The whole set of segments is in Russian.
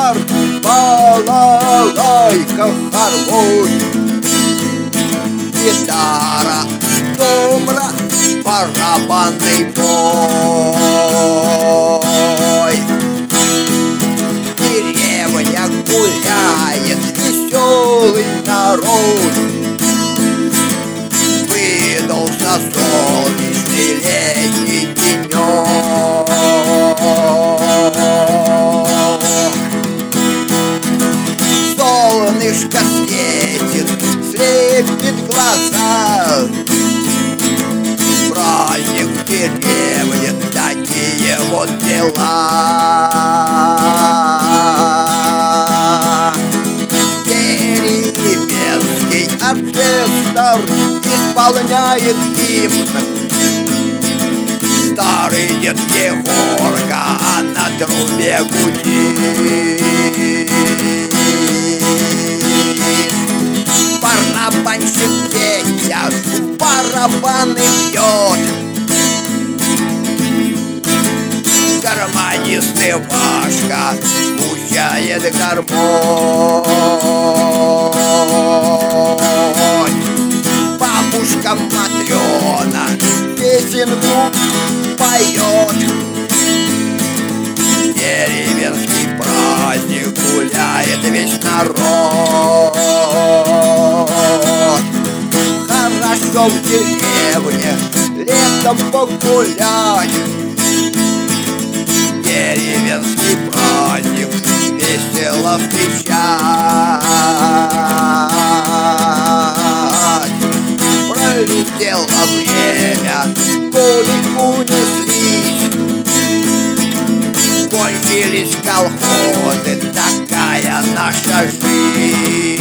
гитар, балалайка, гармонь, гитара, домра, барабанный бой. Деревня гуляет, веселый народ, выдался солнечный летний денек. Солнышко светит, слепит глаза, праздник в деревне, такие вот дела. Деревенский оркестр исполняет гимн. Старый дед Егорка на трубе гудит. Барабанщик Петя барабаны бьет. Гармонист Ивашка мучает гармонь. Бабушка Матрена песенку поет. Деревенский праздник гуляет весь народ. Хорошо в деревне летом погулять. Деревенский праздник весело встречать. Пролетело время, годы унеслись, кончились колхозы, такая наша жизнь.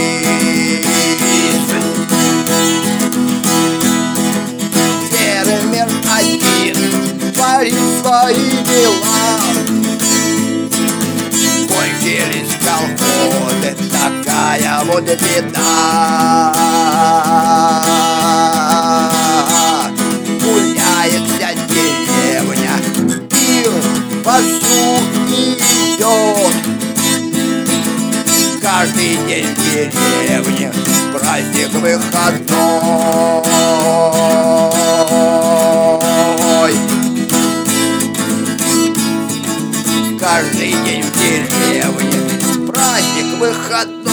Фермер один творит свои дела, кончились колхозы, такая вот беда. Гуляет вся деревня, пир вовсю идет. Каждый день в деревне праздник выходной. Каждый день в деревне праздник выходной.